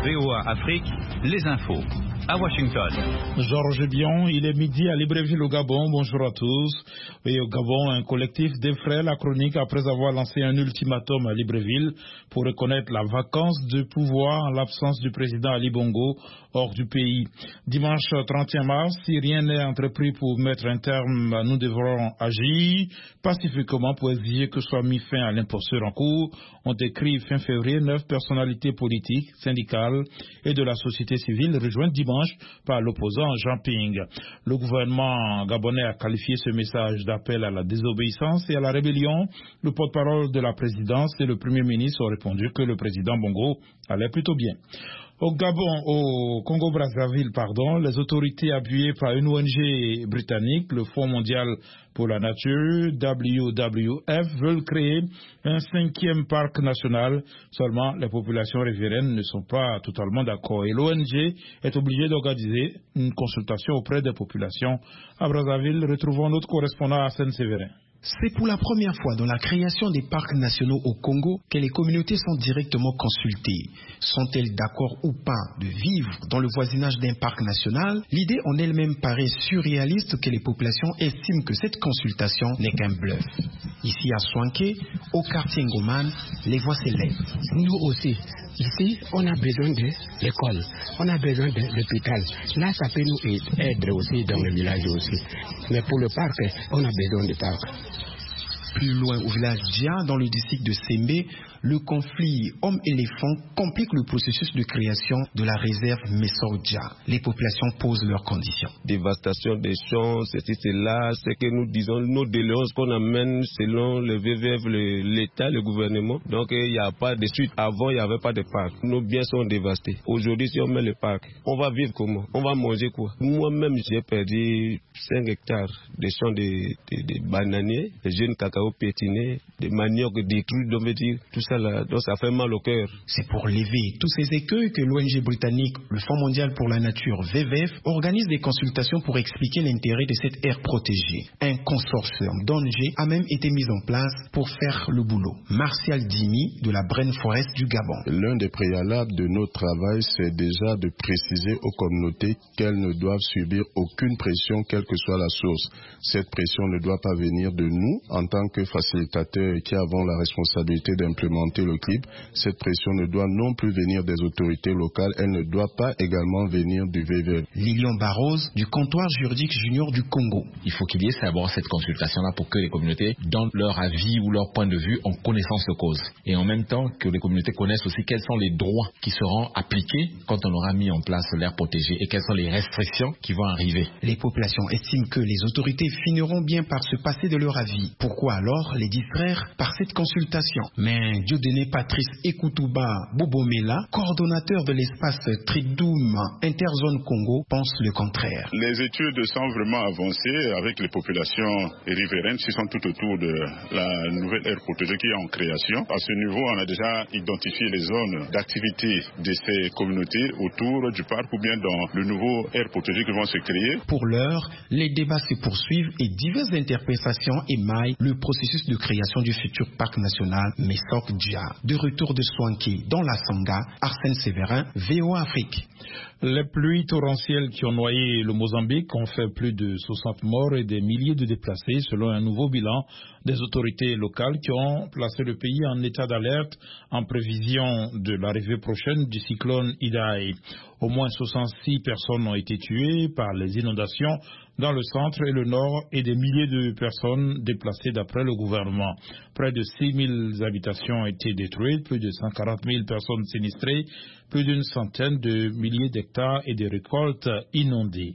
VOA Afrique, les infos. À Washington. Georges Bion, il est midi à Libreville au Gabon. Bonjour à tous. Et au Gabon, un collectif défraie la chronique après avoir lancé un ultimatum à Libreville pour reconnaître la vacance de pouvoir en l'absence du président Ali Bongo hors du pays. Dimanche 31 mars, si rien n'est entrepris pour mettre un terme, nous devrons agir pacifiquement pour exiger que soit mis fin à l'imposture en cours, ont écrit fin février 9 personnalités politiques, syndicales et de la société civile rejointes dimanche par l'opposant Jean Ping. Le gouvernement gabonais a qualifié ce message d'appel à la désobéissance et à la rébellion. Le porte-parole de la présidence et le premier ministre ont répondu que le président Bongo allait plutôt bien. Au Gabon, au Congo-Brazzaville, les autorités appuyées par une ONG britannique, le Fonds mondial pour la nature, WWF, veulent créer un 5e parc national. Seulement, les populations riveraines ne sont pas totalement d'accord. Et l'ONG est obligée d'organiser une consultation auprès des populations. À Brazzaville, retrouvons notre correspondant Arsène Sévérin. C'est pour la première fois dans la création des parcs nationaux au Congo que les communautés sont directement consultées. Sont-elles d'accord ou pas de vivre dans le voisinage d'un parc national? L'idée en elle-même paraît surréaliste que les populations estiment que cette consultation n'est qu'un bluff. Ici à Soanké, au quartier Ngoman, les voix s'élèvent. Nous aussi. Ici, on a besoin de l'école, on a besoin de l'hôpital. Là, ça peut nous aider aussi dans le village aussi. Mais pour le parc, on a besoin de parc. Plus loin au village Dia, dans le district de Sembe, le conflit homme-éléphant complique le processus de création de la réserve Messor-Dia. Les populations posent leurs conditions. Dévastation des champs, ceci, cela, c'est que nous disons nos doléances qu'on amène selon le VVF, l'État, le gouvernement. Donc il n'y a pas de suite. Avant, il n'y avait pas de parc. Nos biens sont dévastés. Aujourd'hui, si on met le parc, on va vivre comment? On va manger quoi? Moi-même, j'ai perdu 5 hectares de champs de bananiers, de jeunes cacao pétinés, de manioc détruits, on veut dire, tout ça là, donc ça fait mal au cœur. C'est pour lever tous ces écueils que l'ONG britannique, le Fonds mondial pour la nature, VVF, organise des consultations pour expliquer l'intérêt de cette aire protégée. Un consortium d'ONG a même été mis en place pour faire le boulot. Martial Dimi, de la Brain Forest du Gabon. L'un des préalables de notre travail, c'est déjà de préciser aux communautés qu'elles ne doivent subir aucune pression, quelle que soit la source. Cette pression ne doit pas venir de nous, en tant que facilitateurs et qui avons la responsabilité d'implémenter le CLIP. Cette pression ne doit non plus venir des autorités locales, elle ne doit pas également venir du VVF. Lilian Barros, du comptoir juridique junior du Congo. Il faut qu'il y ait d'abord cette consultation-là pour que les communautés donnent leur avis ou leur point de vue en connaissance de cause. Et en même temps que les communautés connaissent aussi quels sont les droits qui seront appliqués quand on aura mis en place l'aire protégée et quelles sont les restrictions qui vont arriver. Les populations estiment que les autorités finiront bien par se passer de leur avis. Pourquoi alors les distraire par cette consultation? Mais Dieudonné Patrice Ekoutuba Bobomela, coordonnateur de l'espace Tridoum Interzone Congo, pense le contraire. Les études semblent vraiment avancer avec les populations riveraines qui sont tout autour de la nouvelle aire protégée qui est en création. À ce niveau, on a déjà identifié les zones d'activité de ces communautés autour du parc ou bien dans le nouveau aire protégée qui vont se créer. Pour l'heure, les débats se poursuivent et diverses interprétations émaillent le processus de création du futur parc national Messor-Dia. De retour de Soanké dans la Sangha, Arsène Sévérin, VOA Afrique. Les pluies torrentielles qui ont noyé le Mozambique ont fait plus de 60 morts et des milliers de déplacés selon un nouveau bilan des autorités locales qui ont placé le pays en état d'alerte en prévision de l'arrivée prochaine du cyclone Idai. Au moins 66 personnes ont été tuées par les inondations dans le centre et le nord et des milliers de personnes déplacées d'après le gouvernement. Près de 6 000 habitations ont été détruites, plus de 140 000 personnes sinistrées, plus d'une centaine de milliers d'hectares et des récoltes inondées.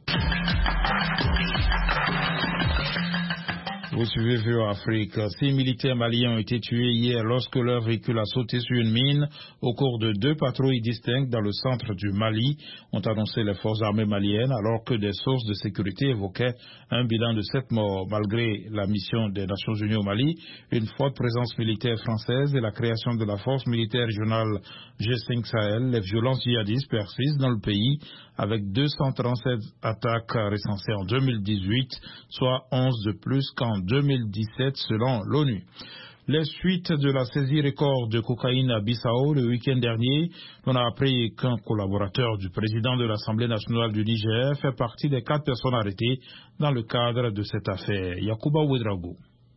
Vous suivez VOA Afrique. 6 militaires maliens ont été tués hier lorsque leur véhicule a sauté sur une mine au cours de 2 patrouilles distinctes dans le centre du Mali, ont annoncé les forces armées maliennes, alors que des sources de sécurité évoquaient un bilan de 7 morts. Malgré la mission des Nations Unies au Mali, une forte présence militaire française et la création de la force militaire régionale G5 Sahel, les violences djihadistes persistent dans le pays avec 237 attaques recensées en 2018, soit 11 de plus qu'en 2017 selon l'ONU. Les suites de la saisie record de cocaïne à Bissau le week-end dernier, on a appris qu'un collaborateur du président de l'Assemblée nationale du Niger fait partie des 4 personnes arrêtées dans le cadre de cette affaire. Yacouba Ouedraogo.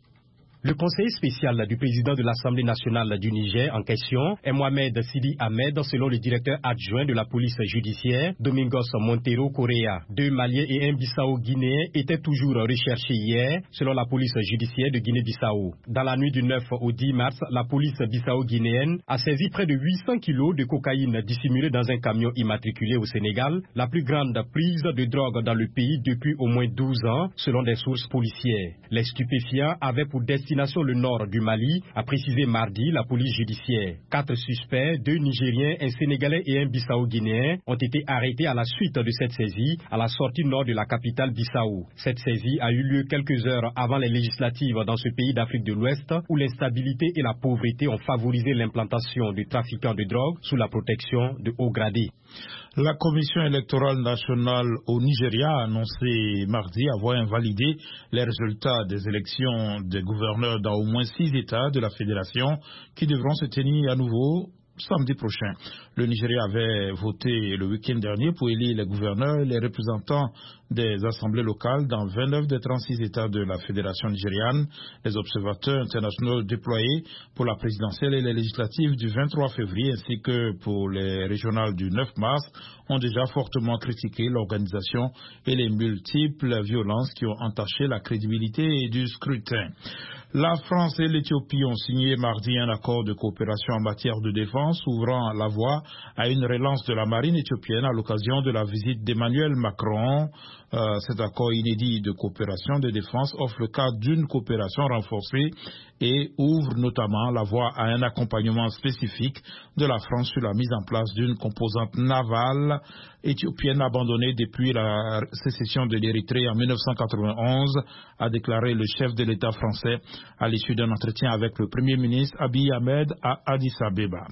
Le conseiller spécial du président de l'Assemblée nationale du Niger en question est Mohamed Sidi Ahmed, selon le directeur adjoint de la police judiciaire, Domingos Montero Correa. 2 Maliens et un Bissau-Guinéen étaient toujours recherchés hier, selon la police judiciaire de Guinée-Bissau. Dans la nuit du 9 au 10 mars, la police bissau-guinéenne a saisi près de 800 kilos de cocaïne dissimulée dans un camion immatriculé au Sénégal, la plus grande prise de drogue dans le pays depuis au moins 12 ans, selon des sources policières. Les stupéfiants avaient pour destination le nord du Mali, a précisé mardi la police judiciaire. 4 suspects, 2 Nigériens, un Sénégalais et un Bissau-Guinéen ont été arrêtés à la suite de cette saisie à la sortie nord de la capitale Bissau. Cette saisie a eu lieu quelques heures avant les législatives dans ce pays d'Afrique de l'Ouest où l'instabilité et la pauvreté ont favorisé l'implantation de trafiquants de drogue sous la protection de hauts gradés. La Commission électorale nationale au Nigeria a annoncé mardi avoir invalidé les résultats des élections des gouverneurs dans au moins 6 États de la fédération qui devront se tenir à nouveau samedi prochain. Le Nigeria avait voté le week-end dernier pour élire les gouverneurs et les représentants des assemblées locales dans 29 des 36 États de la fédération nigériane. Les observateurs internationaux déployés pour la présidentielle et les législatives du 23 février ainsi que pour les régionales du 9 mars ont déjà fortement critiqué l'organisation et les multiples violences qui ont entaché la crédibilité du scrutin. La France et l'Éthiopie ont signé mardi un accord de coopération en matière de défense ouvrant la voie à une relance de la marine éthiopienne à l'occasion de la visite d'Emmanuel Macron. Cet accord inédit de coopération de défense offre le cadre d'une coopération renforcée et ouvre notamment la voie à un accompagnement spécifique de la France sur la mise en place d'une composante navale éthiopienne abandonnée depuis la sécession de l'Érythrée en 1991, a déclaré le chef de l'État français à l'issue d'un entretien avec le Premier ministre Abiy Ahmed à Addis Abeba.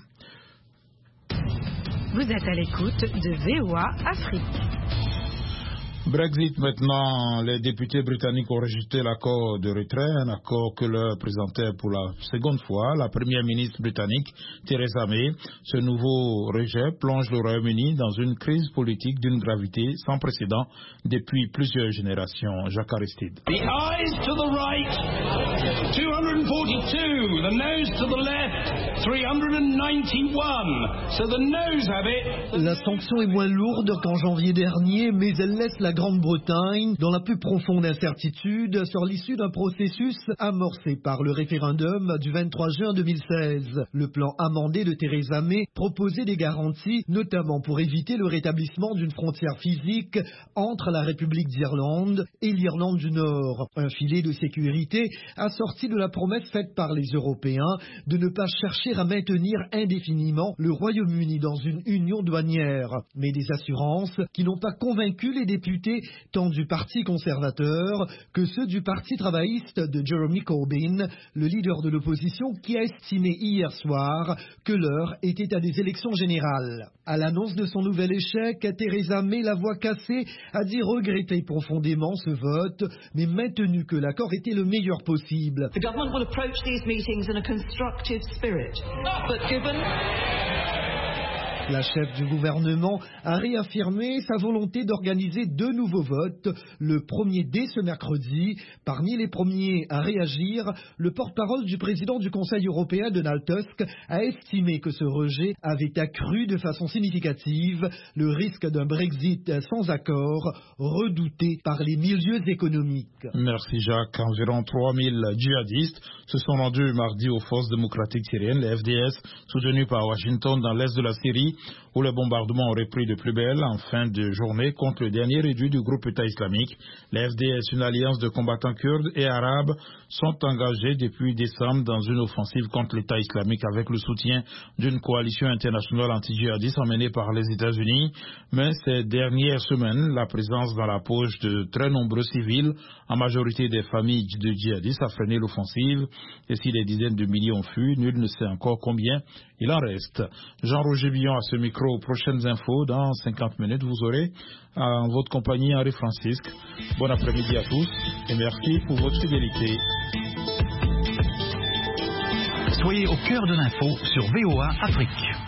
Vous êtes à l'écoute de VOA Afrique. Brexit maintenant, les députés britanniques ont rejeté l'accord de retrait, un accord que leur présentait pour la seconde fois la première ministre britannique Theresa May. Ce nouveau rejet plonge le Royaume-Uni dans une crise politique d'une gravité sans précédent depuis plusieurs générations. Jacques Aristide. The ayes to the right, 242, the noes to the left, 391. So the noes have it. La sanction est moins lourde qu'en janvier dernier, mais elle laisse la Grande-Bretagne dans la plus profonde incertitude sur l'issue d'un processus amorcé par le référendum du 23 juin 2016. Le plan amendé de Theresa May proposait des garanties, notamment pour éviter le rétablissement d'une frontière physique entre la République d'Irlande et l'Irlande du Nord. Un filet de sécurité assorti de la promesse faite par les Européens de ne pas chercher à maintenir indéfiniment le Royaume-Uni dans une union douanière. Mais des assurances qui n'ont pas convaincu les députés tant du Parti conservateur que ceux du Parti travailliste de Jeremy Corbyn, le leader de l'opposition qui a estimé hier soir que l'heure était à des élections générales. À l'annonce de son nouvel échec, Theresa May, la voix cassée, a dit regretter profondément ce vote, mais maintenu que l'accord était le meilleur possible. The government will approach these meetings in a constructive spirit, but given La chef du gouvernement a réaffirmé sa volonté d'organiser 2 nouveaux votes, le premier dès ce mercredi. Parmi les premiers à réagir, le porte-parole du président du Conseil européen, Donald Tusk, a estimé que ce rejet avait accru de façon significative le risque d'un Brexit sans accord, redouté par les milieux économiques. Merci Jacques. Environ 3000 djihadistes se sont rendus mardi aux forces démocratiques syriennes, les FDS, soutenues par Washington dans l'est de la Syrie, où les bombardements ont repris de plus belle en fin de journée contre le dernier réduit du groupe État islamique. Les FDS, une alliance de combattants kurdes et arabes, sont engagés depuis décembre dans une offensive contre l'État islamique avec le soutien d'une coalition internationale anti-djihadiste emmenée par les États-Unis. Mais ces dernières semaines, la présence dans la poche de très nombreux civils, en majorité des familles de djihadistes, a freiné l'offensive. Et si des dizaines de milliers ont fui, nul ne sait encore combien il en reste. Jean-Roger Billon à ce micro. Aux prochaines infos, dans 50 minutes, vous aurez en votre compagnie Henri Francisque. Bon après-midi à tous et merci pour votre fidélité. Soyez au cœur de l'info sur VOA Afrique.